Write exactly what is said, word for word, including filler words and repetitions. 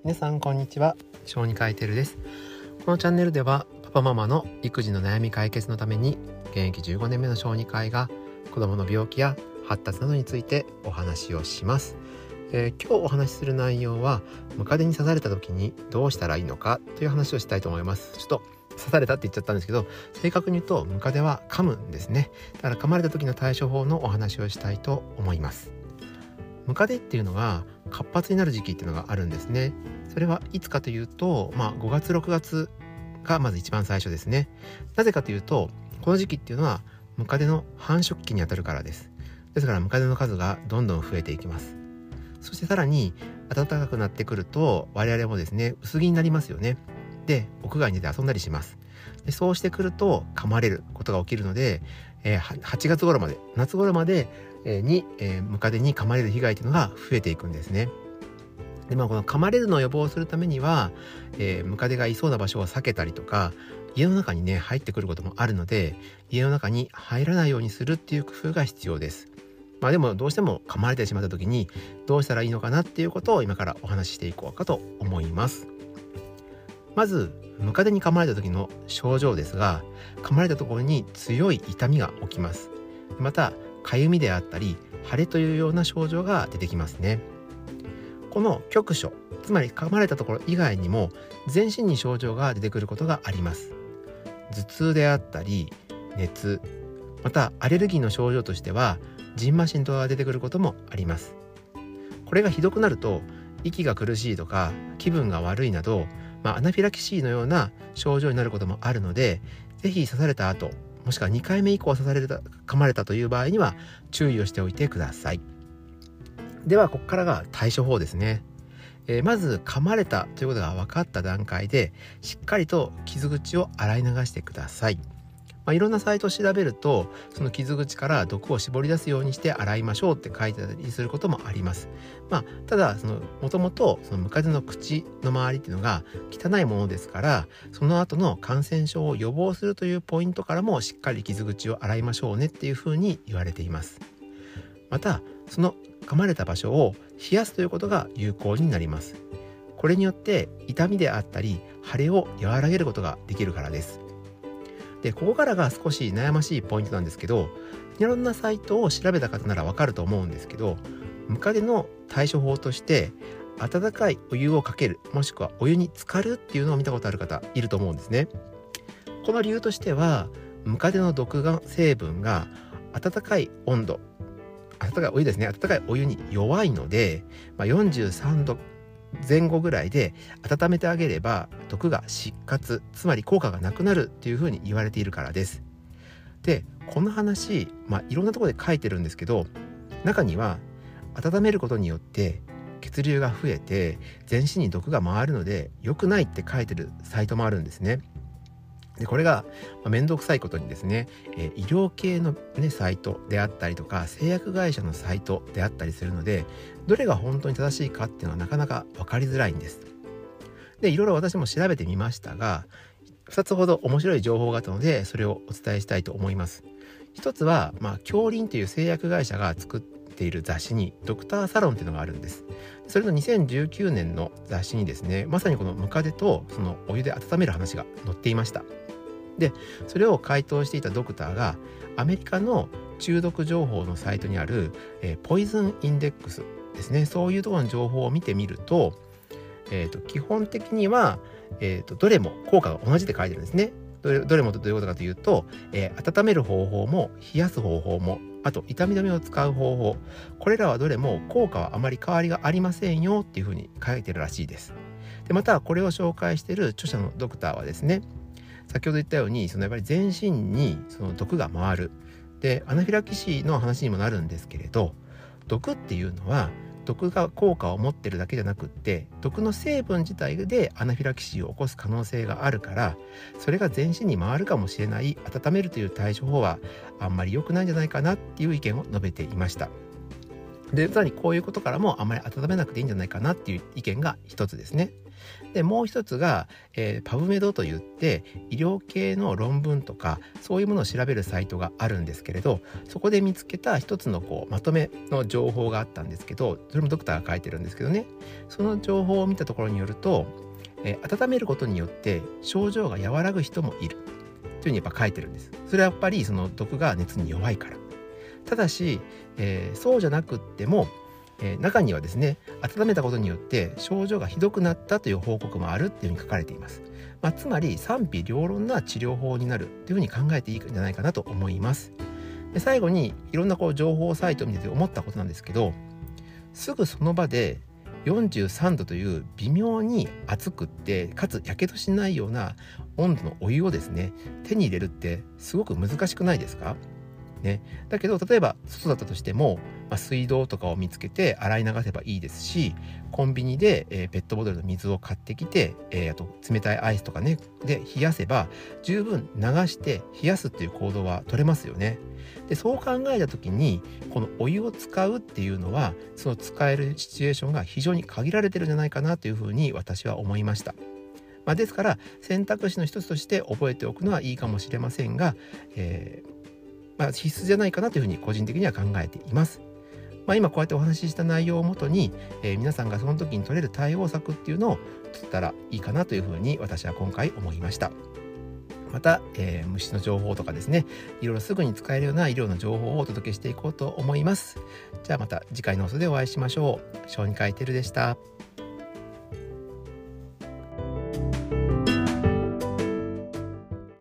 皆さんこんにちは、小児科医テルです。このチャンネルではパパママの育児の悩み解決のために現役じゅうごねんめの小児科医が子どもの病気や発達などについてお話をします。えー、今日お話しする内容はムカデに刺された時にどうしたらいいのかという話をしたいと思います。ちょっと刺されたって言っちゃったんですけど、正確に言うとムカデは噛むんですね。だから噛まれた時の対処法のお話をしたいと思います。ムカデっていうのは活発になる時期っていうのがあるんですね。それはいつかというと、まあ、ごがつろくがつがまず一番最初ですね。なぜかというと、この時期っていうのはムカデの繁殖期にあたるからです。ですからムカデの数がどんどん増えていきます。そしてさらに暖かくなってくると我々もですね、薄着になりますよね。で、屋外に出て遊んだりします。で、そうしてくると噛まれることが起きるので、えー、はちがつ頃まで、夏頃までに、えー、ムカデに噛まれる被害というのが増えていくんですね。で、まあ、この噛まれるのを予防するためには、えー、ムカデがいそうな場所を避けたりとか、家の中にね入ってくることもあるので、家の中に入らないようにするっていう工夫が必要です。まあでもどうしても噛まれてしまった時にどうしたらいいのかなっていうことを今からお話ししていこうかと思います。まずムカデに噛まれた時の症状ですが、噛まれたところに強い痛みが起きます。またかゆみであったり腫れというような症状が出てきますね。この局所、つまり噛まれたところ以外にも全身に症状が出てくることがあります。頭痛であったり熱、またアレルギーの症状としてはジンマシンとかが出てくることもあります。これがひどくなると息が苦しいとか気分が悪いなど、まあ、アナフィラキシーのような症状になることもあるので、ぜひ刺された後、もしくはにかいめ以降刺された噛まれたという場合には注意をしておいてください。ではここからが対処法ですね。えー、まず噛まれたということが分かった段階でしっかりと傷口を洗い流してください。まあ、いろんなサイトを調べると、その傷口から毒を絞り出すようにして洗いましょうって書いてたりすることもあります。まあ、ただそのもともとそのムカデの口の周りっていうのが汚いものですから、その後の感染症を予防するというポイントからもしっかり傷口を洗いましょうねっていうふうに言われています。またその噛まれた場所を冷やすということが有効になります。これによって痛みであったり腫れを和らげることができるからです。で、ここからが少し悩ましいポイントなんですけど、いろんなサイトを調べた方ならわかると思うんですけど、ムカデの対処法として温かいお湯をかける、もしくはお湯に浸かるっていうのを見たことある方いると思うんですね。この理由としては、ムカデの毒が成分が温かい温度、温かいお湯ですね、温かいお湯に弱いので、まあ、よんじゅうさんどぜん後ぐらいで温めてあげれば毒が失活、つまり効果がなくなるっていうふうに言われているからです。で、この話、まあ、いろんなところで書いてるんですけど、中には温めることによって血流が増えて全身に毒が回るので良くないって書いてるサイトもあるんですね。で、これが面倒くさいことにですね、えー、医療系の、ね、サイトであったりとか製薬会社のサイトであったりするので、どれが本当に正しいかっていうのはなかなか分かりづらいんです。で、いろいろ私も調べてみましたが、ふたつほど面白い情報があったのでそれをお伝えしたいと思います。一つは、まあ、杏林という製薬会社が作っている雑誌にドクターサロンっていうのがあるんです。それのにせんじゅうきゅうねんの雑誌にですね、まさにこのムカデとそのお湯で温める話が載っていました。で、それを回答していたドクターがアメリカの中毒情報のサイトにある、えー、ポイズンインデックスですね、そういうところの情報を見てみると、えー、と基本的には、えー、とどれも効果が同じって書いてるんですね。どれ、どれもどういうことかというと、えー、温める方法も冷やす方法も、あと痛み止めを使う方法、これらはどれも効果はあまり変わりがありませんよっていうふうに書いてるらしいです。で、またこれを紹介している著者のドクターはですね、先ほど言ったように、そのやっぱり全身にその毒が回る。で、アナフィラキシーの話にもなるんですけれど、毒っていうのは毒が効果を持ってるだけじゃなくって、毒の成分自体でアナフィラキシーを起こす可能性があるから、それが全身に回るかもしれない温めるという対処法はあんまり良くないんじゃないかなっていう意見を述べていました。 でさらにこういうことからもあまり温めなくていいんじゃないかなっていう意見が一つですね。でもう一つが、えー、パブメドといって医療系の論文とかそういうものを調べるサイトがあるんですけれど、そこで見つけた一つのこうまとめの情報があったんですけど、それもドクターが書いてるんですけどね、その情報を見たところによると、えー、温めることによって症状が和らぐ人もいるというふうにやっぱ書いてるんです。それはやっぱりその毒が熱に弱いから。ただし、えー、そうじゃなくっても、えー、中にはですね、温めたことによって症状がひどくなったという報告もあるっていうふうに書かれています。まあ、つまり賛否両論な治療法になるというふうに考えていいんじゃないかなと思います。で最後にいろんなこう情報サイトを見てて思ったことなんですけど、すぐその場でよんじゅうさんどという微妙に熱くってかつやけどしないような温度のお湯をですね手に入れるってすごく難しくないですかね。だけど例えば外だったとしても、まあ、水道とかを見つけて洗い流せばいいですし、コンビニで、えー、ペットボトルの水を買ってきて、えー、あと冷たいアイスとかねで冷やせば十分流して冷やすっていう行動は取れますよね。でそう考えた時にこのお湯を使うっていうのはその使えるシチュエーションが非常に限られてるんじゃないかなというふうに私は思いました。まあ、ですから選択肢の一つとして覚えておくのはいいかもしれませんが、えーまあ、必須じゃないかなというふうに個人的には考えています。まあ、今こうやってお話しした内容をもとに、えー、皆さんがその時に取れる対応策っていうのを取ったらいいかなというふうに私は今回思いました。また、えー、虫の情報とかですね、いろいろすぐに使えるような医療の情報をお届けしていこうと思います。じゃあまた次回の放送でお会いしましょう。小児科医テルでした。